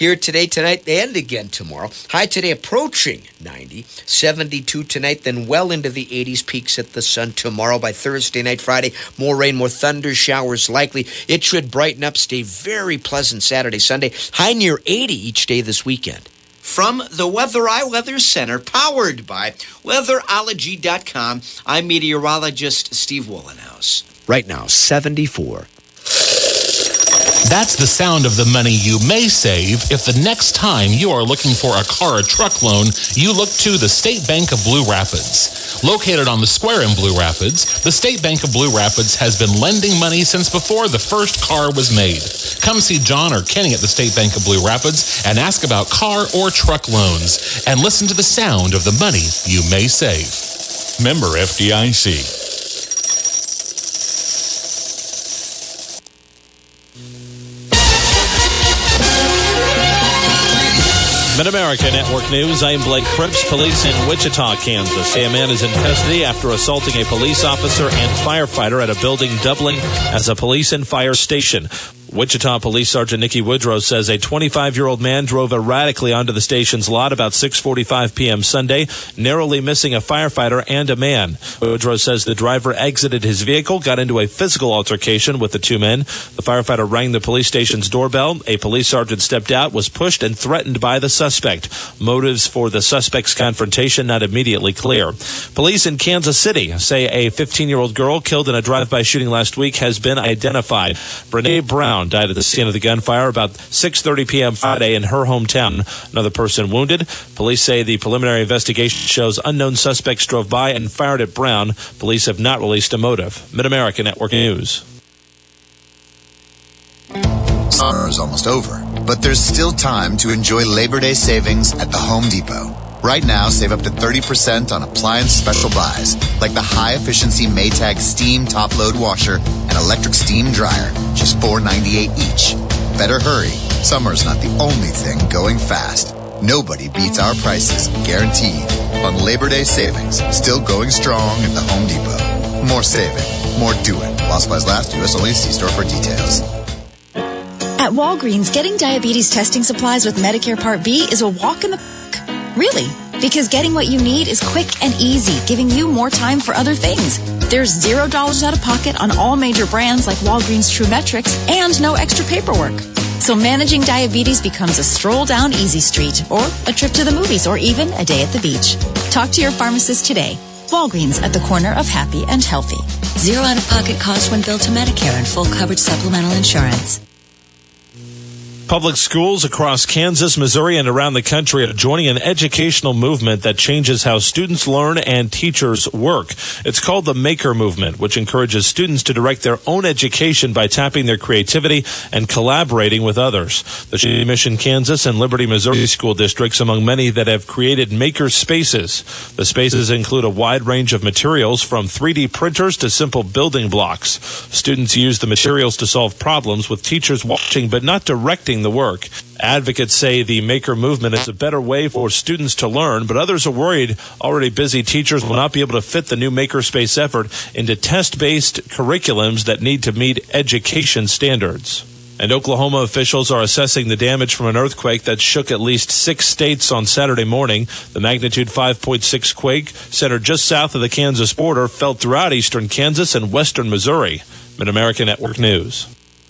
Here today, tonight, and again tomorrow. High today approaching 90, 72 tonight, then well into the 80s, peaks at the sun tomorrow. By Thursday night, Friday, more rain, more thunder showers likely. It should brighten up, stay very pleasant Saturday, Sunday. High near 80 each day this weekend. From the Weather Weather Center, powered by weatherology.com, I'm meteorologist Steve Wollenhaus. Right now, 74. That's the sound of the money you may save if the next time you are looking for a car or truck loan, you look to the State Bank of Blue Rapids. Located on the square in Blue Rapids, the State Bank of Blue Rapids has been lending money since before the first car was made. Come see John or Kenny at the State Bank of Blue Rapids and ask about car or truck loans and listen to the sound of the money you may save. Member FDIC. Mid-America Network News, I'm Blake Cripps. Police in Wichita, Kansas. A man is in custody after assaulting a police officer and firefighter at a building doubling as a police and fire station. Wichita Police Sergeant Nikki Woodrow says a 25-year-old man drove erratically onto the station's lot about 6:45 p.m. Sunday, narrowly missing a firefighter and a man. Woodrow says the driver exited his vehicle, got into a physical altercation with the two men. The firefighter rang the police station's doorbell. A police sergeant stepped out, was pushed, and threatened by the suspect. Motives for the suspect's confrontation not immediately clear. Police in Kansas City say a 15-year-old girl killed in a drive-by shooting last week has been identified. Brene Brown died at the scene of the gunfire about 6:30 p.m. Friday in her hometown. Another person wounded. Police say the preliminary investigation shows unknown suspects drove by and fired at Brown. Police have not released a motive. Mid-America Network News. Summer is almost over, but there's still time to enjoy Labor Day savings at the Home Depot. Right now, save up to 30% on appliance special buys, like the high-efficiency Maytag steam top-load washer and electric steam dryer, just $4.98 each. Better hurry. Summer's not the only thing going fast. Nobody beats our prices, guaranteed. On Labor Day savings, still going strong at the Home Depot. More saving, more doing. While supplies last, U.S. only. See store for details. At Walgreens, getting diabetes testing supplies with Medicare Part B is a walk in the park. Really, because getting what you need is quick and easy, giving you more time for other things. There's $0 out of pocket on all major brands like Walgreens TrueMetrics and no extra paperwork. So managing diabetes becomes a stroll down Easy Street or a trip to the movies or even a day at the beach. Talk to your pharmacist today. Walgreens at the corner of happy and healthy. $0 out-of-pocket cost when billed to Medicare and full coverage supplemental insurance. Public schools across Kansas, Missouri, and around the country are joining an educational movement that changes how students learn and teachers work. It's called the Maker Movement, which encourages students to direct their own education by tapping their creativity and collaborating with others. The Shawnee Mission, Kansas, and Liberty, Missouri school districts among many that have created maker spaces. The spaces include a wide range of materials from 3D printers to simple building blocks. Students use the materials to solve problems with teachers watching but not directing the work. Advocates say the Maker Movement is a better way for students to learn, but others are worried already busy teachers will not be able to fit the new Makerspace effort into test-based curriculums that need to meet education standards. And Oklahoma officials are assessing the damage from an earthquake that shook at least 6 states on Saturday morning. The magnitude 5.6 quake, centered just south of the Kansas border, felt throughout eastern Kansas and western Missouri. Mid-America Network News.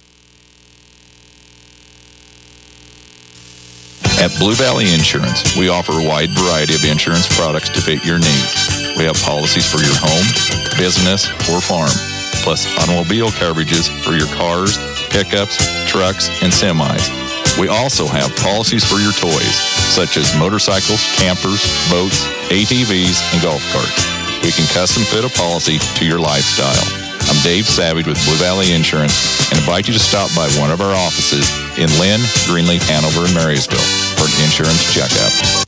At Blue Valley Insurance, we offer a wide variety of insurance products to fit your needs. We have policies for your home, business, or farm, plus automobile coverages for your cars, pickups, trucks, and semis. We also have policies for your toys, such as motorcycles, campers, boats, ATVs, and golf carts. We can custom fit a policy to your lifestyle. I'm Dave Savage with Blue Valley Insurance and invite you to stop by one of our offices in Lynn, Greenleaf, Hanover, and Marysville for an insurance checkup.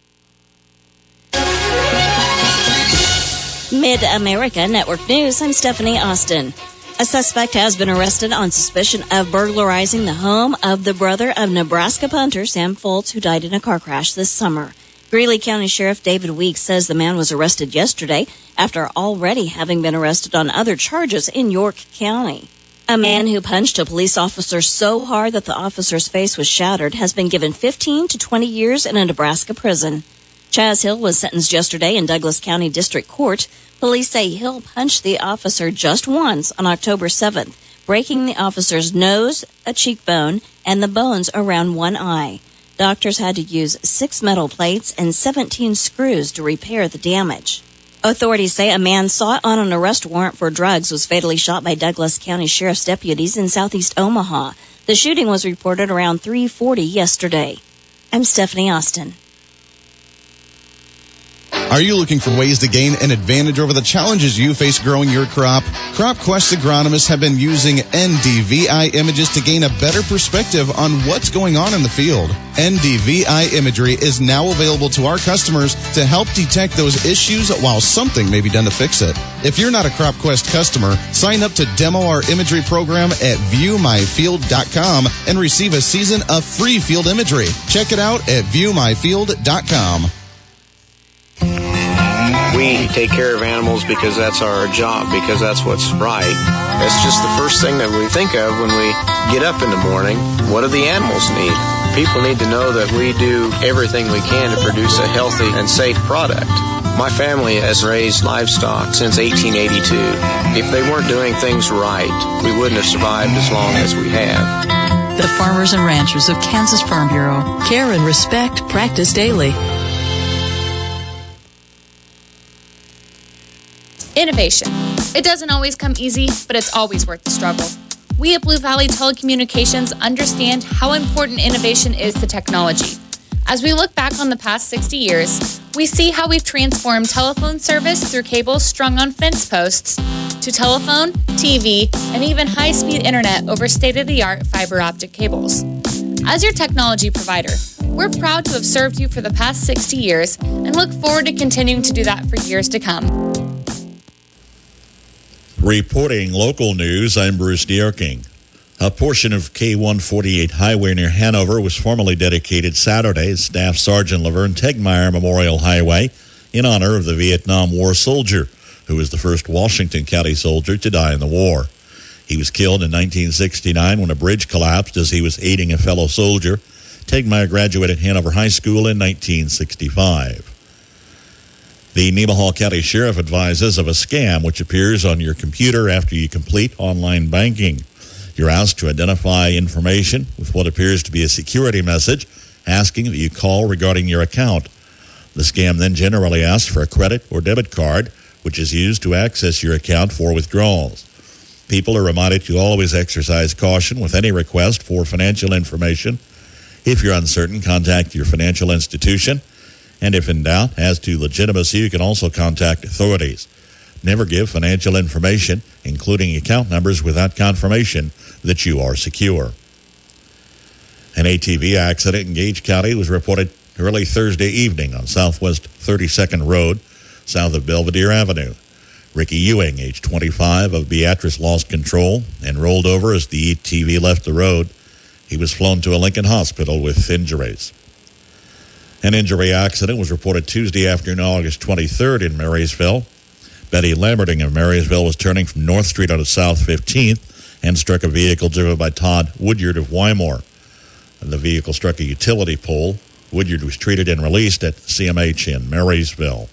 Mid-America Network News, I'm Stephanie Austin. A suspect has been arrested on suspicion of burglarizing the home of the brother of Nebraska punter Sam Foltz, who died in a car crash this summer. Greeley County Sheriff David Weeks says the man was arrested yesterday after already having been arrested on other charges in York County. A man who punched a police officer so hard that the officer's face was shattered has been given 15 to 20 years in a Nebraska prison. Chaz Hill was sentenced yesterday in Douglas County District Court. Police say Hill punched the officer just once on October 7th, breaking the officer's nose, a cheekbone, and the bones around one eye. Doctors had to use 6 metal plates and 17 screws to repair the damage. Authorities say a man sought on an arrest warrant for drugs was fatally shot by Douglas County Sheriff's deputies in southeast Omaha. The shooting was reported around 3:40 yesterday. I'm Stephanie Austin. Are you looking for ways to gain an advantage over the challenges you face growing your crop? CropQuest agronomists have been using NDVI images to gain a better perspective on what's going on in the field. NDVI imagery is now available to our customers to help detect those issues while something may be done to fix it. If you're not a CropQuest customer, sign up to demo our imagery program at viewmyfield.com and receive a season of free field imagery. Check it out at viewmyfield.com. We take care of animals because that's our job, because that's what's right. It's just the first thing that we think of when we get up in the morning. What do the animals need? People need to know that we do everything we can to produce a healthy and safe product. My family has raised livestock since 1882. If they weren't doing things right, we wouldn't have survived as long as we have. The farmers and ranchers of Kansas Farm Bureau. Care and respect practiced daily. Innovation. It doesn't always come easy, but it's always worth the struggle. We at Blue Valley Telecommunications understand how important innovation is to technology. As we look back on the past 60 years, we see how we've transformed telephone service through cables strung on fence posts to telephone, TV, and even high-speed internet over state-of-the-art fiber optic cables. As your technology provider, we're proud to have served you for the past 60 years and look forward to continuing to do that for years to come. Reporting local news, I'm Bruce Dierking. A portion of K-148 highway near Hanover was formally dedicated Saturday as Staff Sergeant Laverne Tegmeyer Memorial Highway in honor of the Vietnam War soldier, who was the first Washington County soldier to die in the war. He was killed in 1969 when a bridge collapsed as he was aiding a fellow soldier. Tegmeyer graduated Hanover High School in 1965. The Nemaha County Sheriff advises of a scam which appears on your computer after you complete online banking. You're asked to identify information with what appears to be a security message asking that you call regarding your account. The scam then generally asks for a credit or debit card, which is used to access your account for withdrawals. People are reminded to always exercise caution with any request for financial information. If you're uncertain, contact your financial institution. And if in doubt as to legitimacy, you can also contact authorities. Never give financial information, including account numbers, without confirmation that you are secure. An ATV accident in Gage County was reported early Thursday evening on Southwest 32nd Road, south of Belvedere Avenue. Ricky Ewing, age 25, of Beatrice, lost control and rolled over as the ATV left the road. He was flown to a Lincoln hospital with injuries. An injury accident was reported Tuesday afternoon, August 23rd in Marysville. Betty Lamberting of Marysville was turning from North Street onto South 15th and struck a vehicle driven by Todd Woodyard of Wymore. The vehicle struck a utility pole. Woodyard was treated and released at CMH in Marysville.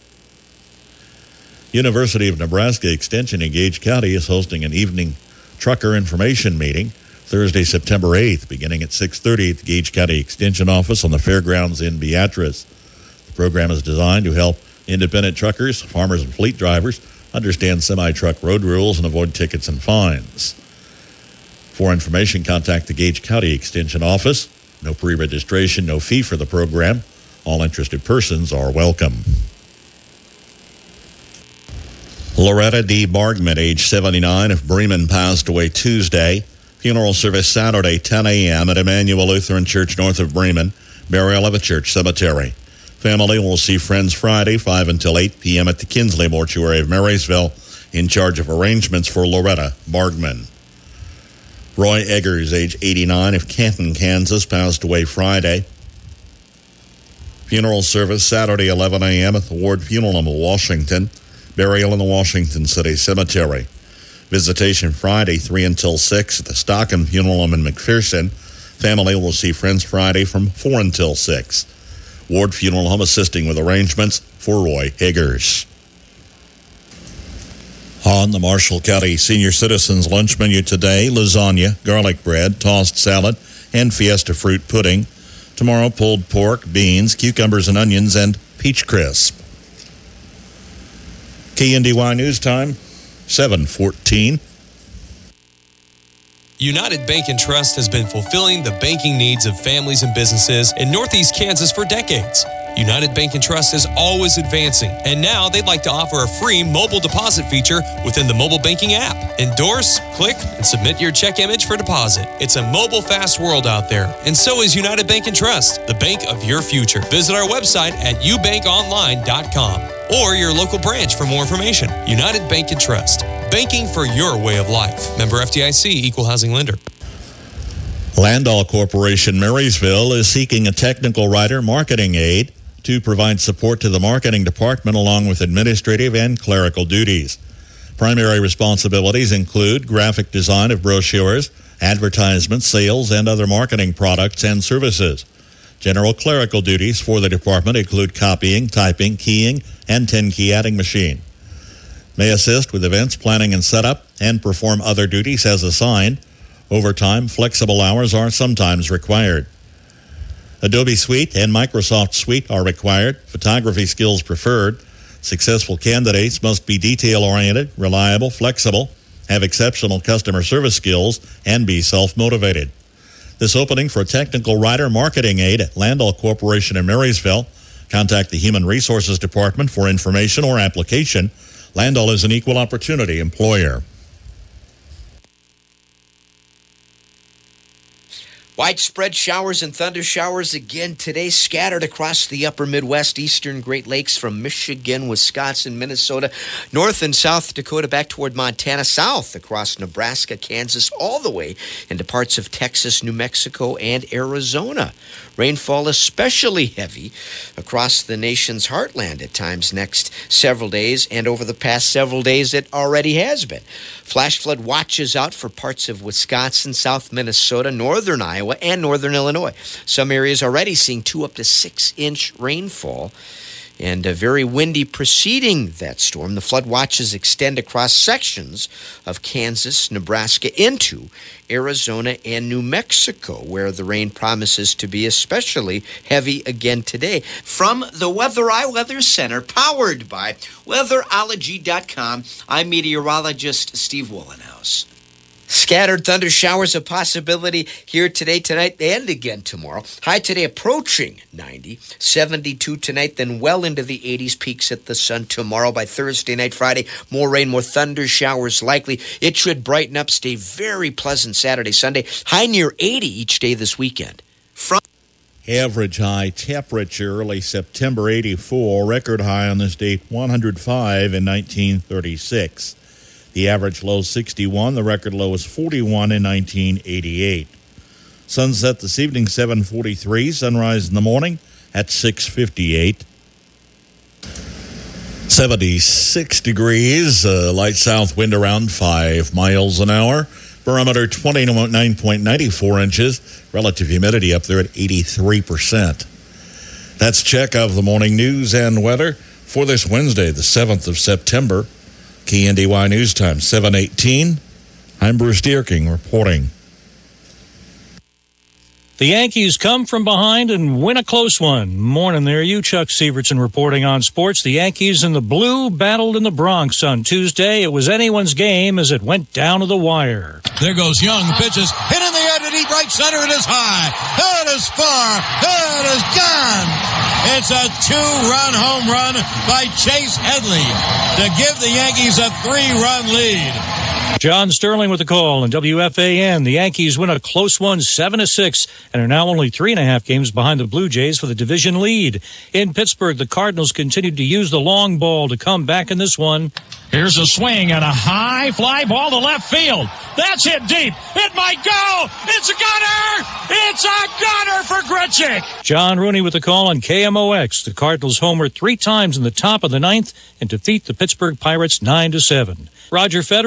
University of Nebraska Extension in Gage County is hosting an evening trucker information meeting Thursday, September 8th, beginning at 6:30 at the Gage County Extension Office on the fairgrounds in Beatrice. The program is designed to help independent truckers, farmers, and fleet drivers understand semi-truck road rules and avoid tickets and fines. For information, contact the Gage County Extension Office. No pre-registration, no fee for the program. All interested persons are welcome. Loretta D. Bargman, age 79, of Bremen, passed away Tuesday. Funeral service Saturday, 10 a.m. at Emmanuel Lutheran Church north of Bremen. Burial at the church cemetery. Family will see friends Friday, 5 until 8 p.m. at the Kinsley Mortuary of Marysville, in charge of arrangements for Loretta Bargman. Roy Eggers, age 89, of Canton, Kansas, passed away Friday. Funeral service Saturday, 11 a.m. at the Ward Funeral Home of Washington. Burial in the Washington City Cemetery. Visitation Friday, 3 until 6 at the Stockham Funeral Home in McPherson. Family will see friends Friday from 4 until 6. Ward Funeral Home assisting with arrangements for Roy Higgers. On the Marshall County Senior Citizens lunch menu today, lasagna, garlic bread, tossed salad, and Fiesta fruit pudding. Tomorrow, pulled pork, beans, cucumbers and onions, and peach crisp. KNDY News Time, 7:14. United Bank and Trust has been fulfilling the banking needs of families and businesses in Northeast Kansas for decades. United Bank and Trust is always advancing, and now they'd like to offer a free mobile deposit feature within the mobile banking app. Endorse, click, and submit your check image for deposit. It's a mobile fast world out there, and so is United Bank and Trust, the bank of your future. Visit our website at ubankonline.com or your local branch for more information. United Bank and Trust, banking for your way of life. Member FDIC, Equal Housing Lender. Landau Corporation Marysville is seeking a technical writer marketing aide to provide support to the marketing department along with administrative and clerical duties. Primary responsibilities include graphic design of brochures, advertisements, sales, and other marketing products and services. General clerical duties for the department include copying, typing, keying, and 10-key adding machine. May assist with events planning and setup and perform other duties as assigned. Overtime, flexible hours are sometimes required. Adobe Suite and Microsoft Suite are required. Photography skills preferred. Successful candidates must be detail-oriented, reliable, flexible, have exceptional customer service skills, and be self-motivated. This opening for a technical writer marketing aide at Landau Corporation in Marysville. Contact the Human Resources Department for information or application. Landau is an equal opportunity employer. Widespread showers and thunder showers again today, scattered across the upper Midwest, eastern Great Lakes from Michigan, Wisconsin, Minnesota, North and South Dakota, back toward Montana, south across Nebraska, Kansas, all the way into parts of Texas, New Mexico, and Arizona. Rainfall especially heavy across the nation's heartland at times next several days, and over the past several days it already has been. Flash flood watches out for parts of Wisconsin, South Minnesota, northern Iowa, and northern Illinois. Some areas already seeing 2 up to 6 inch rainfall. And very windy preceding that storm. The flood watches extend across sections of Kansas, Nebraska, into Arizona and New Mexico, where the rain promises to be especially heavy again today. From the Weather Center, powered by Weatherology.com, I'm meteorologist Steve Wollenhaus. Scattered thunder showers a possibility here today, tonight, and again tomorrow. High today approaching 90, 72 tonight, then well into the 80s. Peaks at the sun tomorrow. By Thursday night, Friday, more rain, more thunder showers likely. It should brighten up, stay very pleasant Saturday, Sunday. High near 80 each day this weekend. From Average high temperature early September 84. Record high on this date 105 in 1936. The average low 61. The record low was 41 in 1988. Sunset this evening 7:43. Sunrise in the morning at 6:58. 76 degrees. Light south wind around 5 miles an hour. Barometer 29.94 inches. Relative humidity up there at 83%. That's check of the morning news and weather for this Wednesday, the 7th of September. KNDY News Time, 7:18. I'm Bruce Dierking reporting. The Yankees come from behind and win a close one. Morning there, you Chuck Severson reporting on sports. The Yankees and the Blue battled in the Bronx on Tuesday. It was anyone's game as it went down to the wire. There goes Young, pitches, hit in the air to deep right center. It is high, it is far, it is gone. It's a 2-run home run by Chase Headley to give the Yankees a 3-run lead. John Sterling with the call on WFAN. The Yankees win a close one, 7-6, and are now only 3.5 games behind the Blue Jays for the division lead. In Pittsburgh, the Cardinals continued to use the long ball to come back in this one. Here's a swing and a high fly ball to left field. That's hit deep. It might go. It's a gunner. It's a gunner for Grichuk. John Rooney with the call on KMOX. The Cardinals homer 3 times in the top of the 9th and defeat the Pittsburgh Pirates 9-7. Roger Federer missed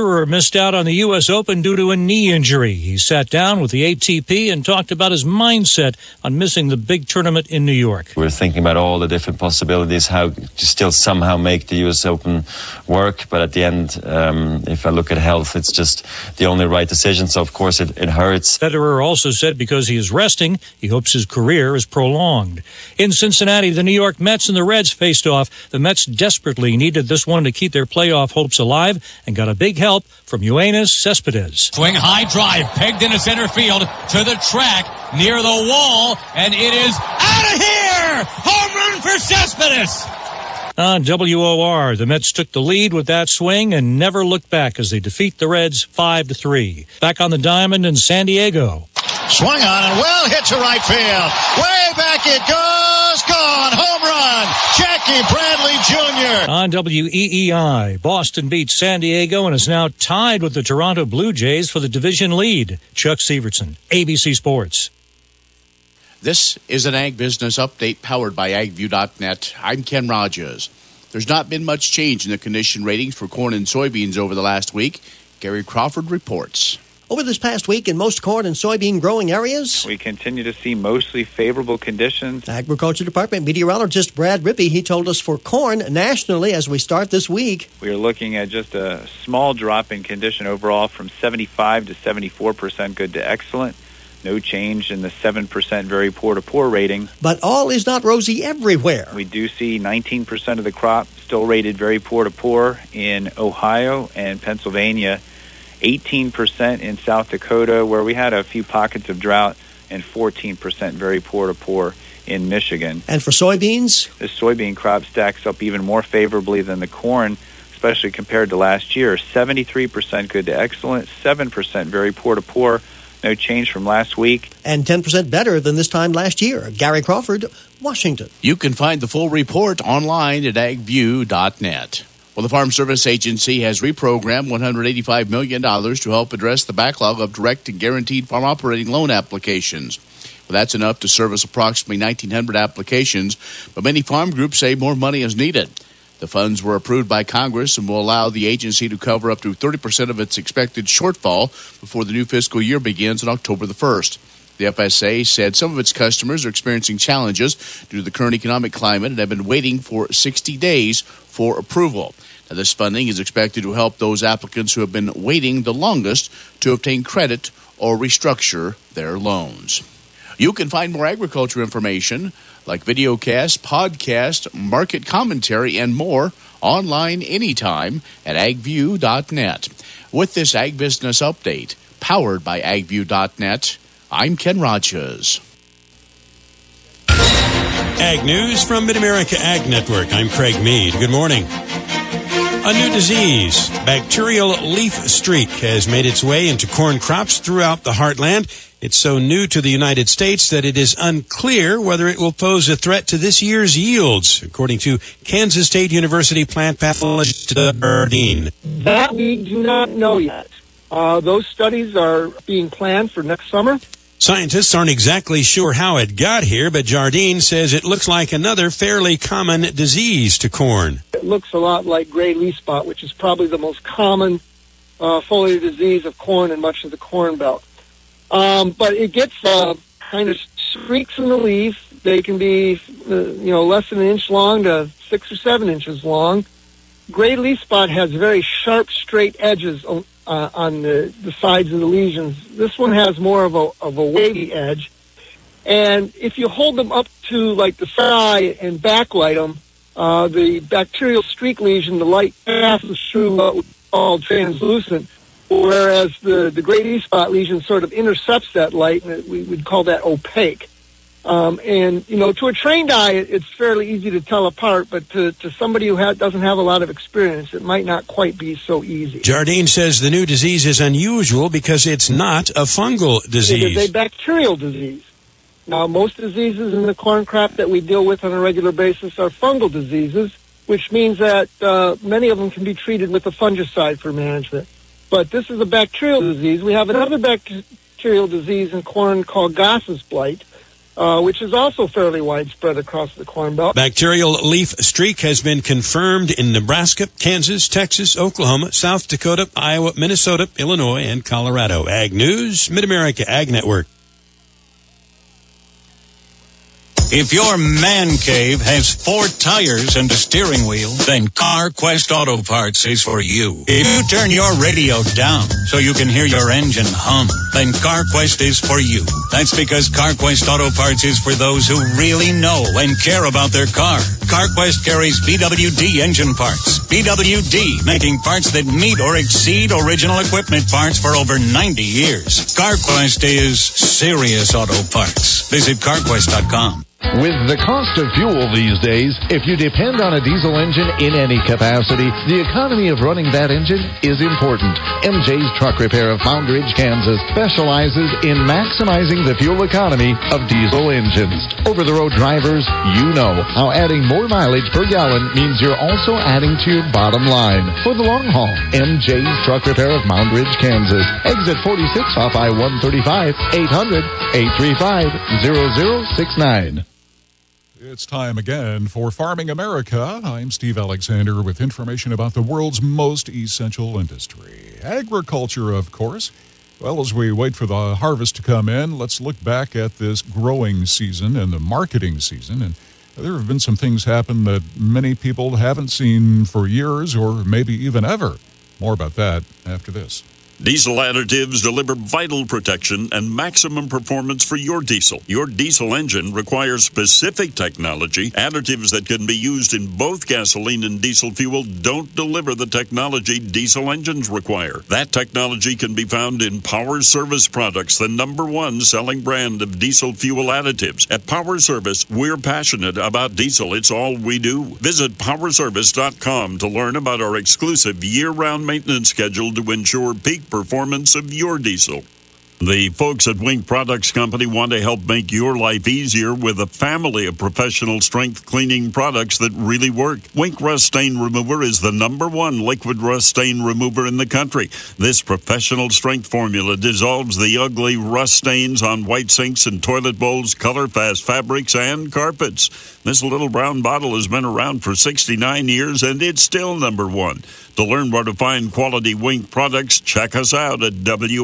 missed out on the U.S. Open due to a knee injury. He sat down with the ATP and talked about his mindset on missing the big tournament in New York. We're thinking about all the different possibilities, how to still somehow make the U.S. Open work. But at the end, if I look at health, it's just the only right decision. So, of course, it hurts. Federer also said because he is resting, he hopes his career is prolonged. In Cincinnati, the New York Mets and the Reds faced off. The Mets desperately needed this one to keep their playoff hopes alive and got a big help from Yoenis Cespedes. Swing high drive, pegged into center field, to the track, near the wall, and it is out of here! Home run for Cespedes! On WOR, the Mets took the lead with that swing and never looked back as they defeat the Reds 5-3. Back on the diamond in San Diego. Swung on and well hit to right field. Way back it goes. Gone. Home run. Jackie Bradley Jr. On WEEI, Boston beats San Diego and is now tied with the Toronto Blue Jays for the division lead. Chuck Severson, ABC Sports. This is an Ag Business Update powered by AgView.net. I'm Ken Rogers. There's not been much change in the condition ratings for corn and soybeans over the last week. Gary Crawford reports. Over this past week in most corn and soybean growing areas, we continue to see mostly favorable conditions. Agriculture Department meteorologist Brad Rippey, he told us for corn nationally as we start this week, we are looking at just a small drop in condition overall from 75 to 74% good to excellent. No change in the 7% very poor to poor rating. But all is not rosy everywhere. We do see 19% of the crop still rated very poor to poor in Ohio and Pennsylvania, 18% in South Dakota, where we had a few pockets of drought, and 14% very poor to poor in Michigan. And for soybeans? The soybean crop stacks up even more favorably than the corn, especially compared to last year. 73% good to excellent, 7% very poor to poor. No change from last week. And 10% better than this time last year. Gary Crawford, Washington. You can find the full report online at agview.net. Well, the Farm Service Agency has reprogrammed $185 million to help address the backlog of direct and guaranteed farm operating loan applications. Well, that's enough to service approximately 1,900 applications, but many farm groups say more money is needed. The funds were approved by Congress and will allow the agency to cover up to 30% of its expected shortfall before the new fiscal year begins on October the 1st. The FSA said some of its customers are experiencing challenges due to the current economic climate and have been waiting for 60 days for approval. Now, this funding is expected to help those applicants who have been waiting the longest to obtain credit or restructure their loans. You can find more agriculture information like videocast, podcast, market commentary, and more online anytime at agview.net. With this Ag Business Update, powered by agview.net, I'm Ken Rogers. Ag News from Mid-America Ag Network. I'm Craig Mead. Good morning. A new disease, bacterial leaf streak, has made its way into corn crops throughout the heartland. It's so new to the United States that it is unclear whether it will pose a threat to this year's yields, according to Kansas State University plant pathologist Jardine. That we do not know yet. Those studies are being planned for next summer. Scientists aren't exactly sure how it got here, but Jardine says it looks like another fairly common disease to corn. It looks a lot like gray leaf spot, which is probably the most common foliar disease of corn in much of the corn belt. But it gets kind of streaks in the leaf. They can be, less than an inch long to 6 or 7 inches long. Gray leaf spot has very sharp, straight edges on the sides of the lesions. This one has more of a wavy edge. And if you hold them up to like the side and backlight them, the bacterial streak lesion, the light passes through what we call translucent, whereas the gray leaf spot lesion sort of intercepts that light, and we would call that opaque. To a trained eye, it's fairly easy to tell apart, but to somebody who doesn't have a lot of experience, it might not quite be so easy. Jardine says the new disease is unusual because it's not a fungal disease. It is a bacterial disease. Now, most diseases in the corn crop that we deal with on a regular basis are fungal diseases, which means that many of them can be treated with a fungicide for management. But this is a bacterial disease. We have another bacterial disease in corn called Goss's blight. which is also fairly widespread across the Corn Belt. Bacterial leaf streak has been confirmed in Nebraska, Kansas, Texas, Oklahoma, South Dakota, Iowa, Minnesota, Illinois, and Colorado. Ag News, Mid-America Ag Network. If your man cave has 4 tires and a steering wheel, then CarQuest Auto Parts is for you. If you turn your radio down so you can hear your engine hum, then CarQuest is for you. That's because CarQuest Auto Parts is for those who really know and care about their car. CarQuest carries BWD engine parts. BWD, making parts that meet or exceed original equipment parts for over 90 years. CarQuest is serious auto parts. Visit CarQuest.com. With the cost of fuel these days, if you depend on a diesel engine in any capacity, the economy of running that engine is important. MJ's Truck Repair of Mound Ridge, Kansas specializes in maximizing the fuel economy of diesel engines. Over-the-road drivers, you know how adding more mileage per gallon means you're also adding to your bottom line. For the long haul, MJ's Truck Repair of Mound Ridge, Kansas. Exit 46 off I-135, 800-835-0069. It's time again for Farming America. I'm Steve Alexander with information about the world's most essential industry. Agriculture, of course. Well, as we wait for the harvest to come in, let's look back at this growing season and the marketing season. And there have been some things happen that many people haven't seen for years or maybe even ever. More about that after this. Diesel additives deliver vital protection and maximum performance for your diesel. Your diesel engine requires specific technology. Additives that can be used in both gasoline and diesel fuel don't deliver the technology diesel engines require. That technology can be found in Power Service Products, the #1 selling brand of diesel fuel additives. At Power Service, we're passionate about diesel. It's all we do. Visit PowerService.com to learn about our exclusive year-round maintenance schedule to ensure peak performance of your diesel. The folks at Wink Products Company want to help make your life easier with a family of professional strength cleaning products that really work. Wink Rust Stain Remover is the #1 liquid rust stain remover in the country. This professional strength formula dissolves the ugly rust stains on white sinks and toilet bowls, color-fast fabrics, and carpets. This little brown bottle has been around for 69 years, and it's still #1. To learn where to find quality Wink products, check us out at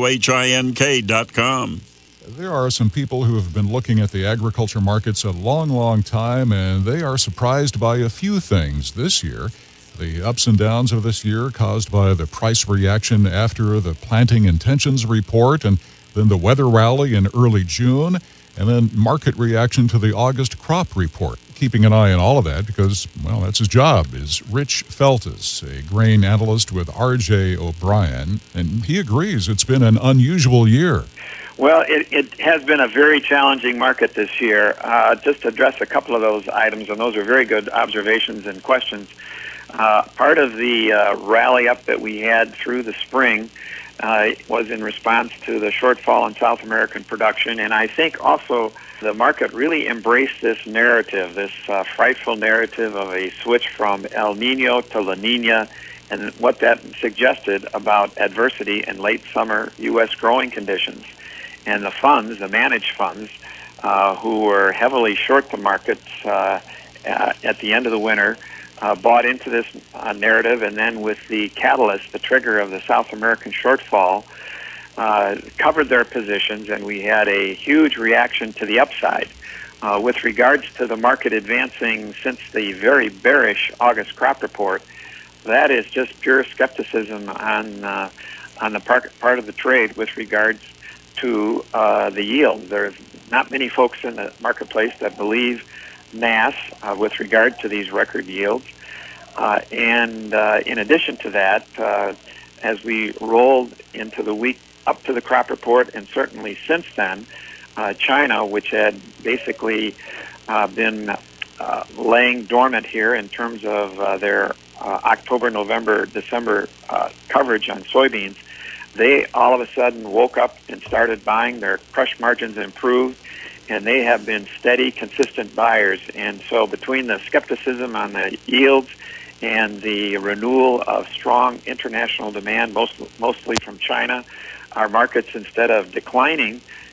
WHINK.com. There are some people who have been looking at the agriculture markets a long, long time, and they are surprised by a few things this year. The ups and downs of this year caused by the price reaction after the planting intentions report, and then the weather rally in early June, and then market reaction to the August crop report. Keeping an eye on all of that because, well, that's his job, is Rich Feltus, a grain analyst with R.J. O'Brien, and he agrees it's been an unusual year. Well, it has been a very challenging market this year. Just to address a couple of those items, and those are very good observations and questions. Part of the rally up that we had through the spring was in response to the shortfall in South American production, and I think also the market really embraced this narrative, this frightful narrative of a switch from El Nino to La Nina, and what that suggested about adversity in late summer U.S. growing conditions. And the funds, the managed funds, who were heavily short the markets at the end of the winter, bought into this narrative, and then with the catalyst, the trigger of the South American shortfall, covered their positions, and we had a huge reaction to the upside. With regards to the market advancing since the very bearish August crop report, that is just pure skepticism on the part of the trade with regards to the yield. There's not many folks in the marketplace that believe NASS with regard to these record yields. And in addition to that, as we rolled into the week up to the crop report, and certainly since then, China, which had basically been laying dormant here in terms of their October, November, December coverage on soybeans, they all of a sudden woke up and started buying. Their crush margins improved, and they have been steady, consistent buyers. And so between the skepticism on the yields and the renewal of strong international demand, mostly from China, our markets, instead of declining,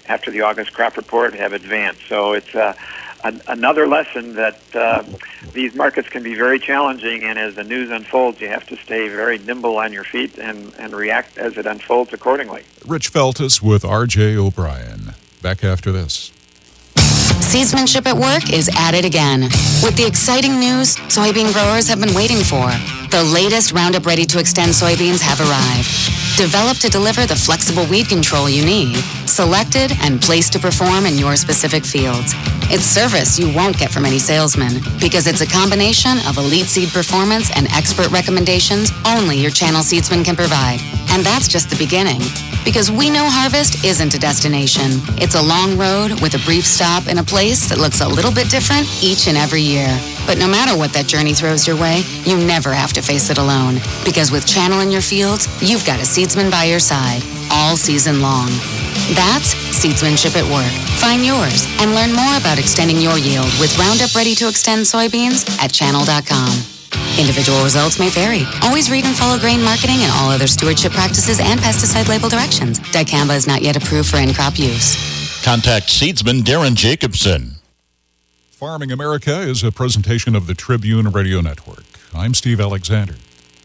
after the August crop report have advanced. So it's another lesson that these markets can be very challenging, and as the news unfolds, you have to stay very nimble on your feet and react as it unfolds accordingly. Rich Feltus with R.J. O'Brien. Back after this. Seedsmanship at Work is at it again with the exciting news soybean growers have been waiting for. The latest Roundup Ready to Extend soybeans have arrived. Developed to deliver the flexible weed control you need, selected and placed to perform in your specific fields. It's service you won't get from any salesman because it's a combination of elite seed performance and expert recommendations only your channel seedsman can provide. And that's just the beginning. Because we know harvest isn't a destination. It's a long road with a brief stop in a place that looks a little bit different each and every year. But no matter what that journey throws your way, you never have to face it alone. Because with Channel in your fields, you've got a seedsman by your side all season long. That's Seedsmanship at Work. Find yours and learn more about extending your yield with Roundup Ready to Extend soybeans at channel.com. Individual results may vary. Always read and follow grain marketing and all other stewardship practices and pesticide label directions. Dicamba is not yet approved for in-crop use. Contact seedsman Darren Jacobson. Farming America is a presentation of the Tribune Radio Network. I'm Steve Alexander.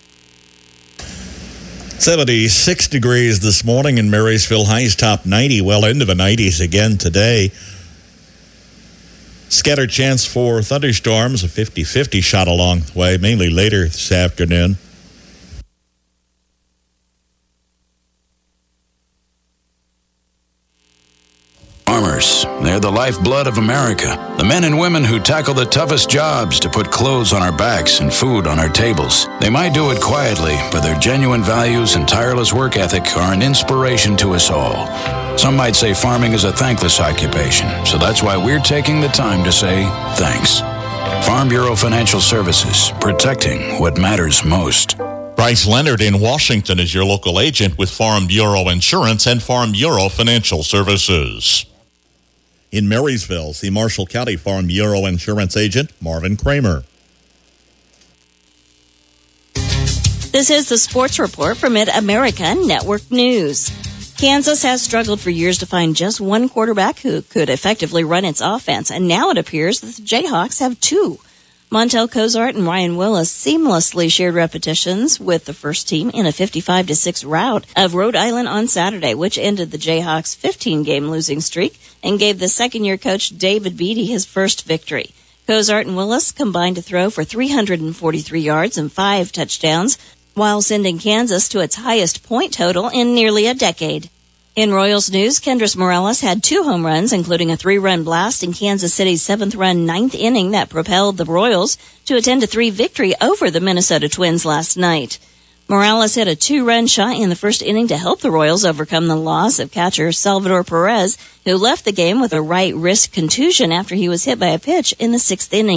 76 degrees this morning in Marysville. Highs top 90, well into the 90s again today. Scattered chance for thunderstorms, a 50-50 shot along the way, mainly later this afternoon. Farmers, they're the lifeblood of America. The men and women who tackle the toughest jobs to put clothes on our backs and food on our tables. They might do it quietly, but their genuine values and tireless work ethic are an inspiration to us all. Some might say farming is a thankless occupation, so that's why we're taking the time to say thanks. Farm Bureau Financial Services, protecting what matters most. Bryce Leonard in Washington is your local agent with Farm Bureau Insurance and Farm Bureau Financial Services. In Marysville, see Marshall County Farm Bureau Insurance agent Marvin Kramer. This is the Sports Report from Mid-America Network News. Kansas has struggled for years to find just one quarterback who could effectively run its offense, and now it appears that the Jayhawks have two. Montel Cozart and Ryan Willis seamlessly shared repetitions with the first team in a 55-6 rout of Rhode Island on Saturday, which ended the Jayhawks' 15-game losing streak and gave the second-year coach David Beatty his first victory. Cozart and Willis combined to throw for 343 yards and 5 touchdowns, while sending Kansas to its highest point total in nearly a decade. In Royals news, Kendrys Morales had 2 home runs, including a 3-run blast in Kansas City's 7th-run 9th inning that propelled the Royals to a 10-3 victory over the Minnesota Twins last night. Morales hit a 2-run shot in the first inning to help the Royals overcome the loss of catcher Salvador Perez, who left the game with a right wrist contusion after he was hit by a pitch in the 6th inning.